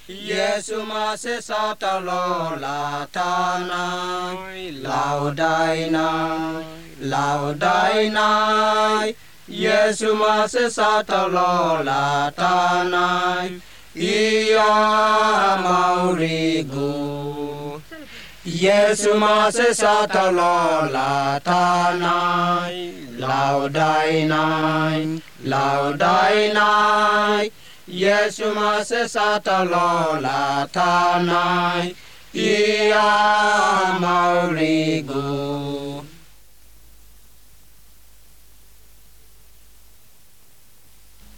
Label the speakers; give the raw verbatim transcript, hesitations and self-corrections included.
Speaker 1: Yesu masih satalola tanai laudainai laudainai Yesu masih satalola tanai ia maurigu Yesu masih satalola tanai laudainai laudainai Yesu masih satalola tanai ia maurigu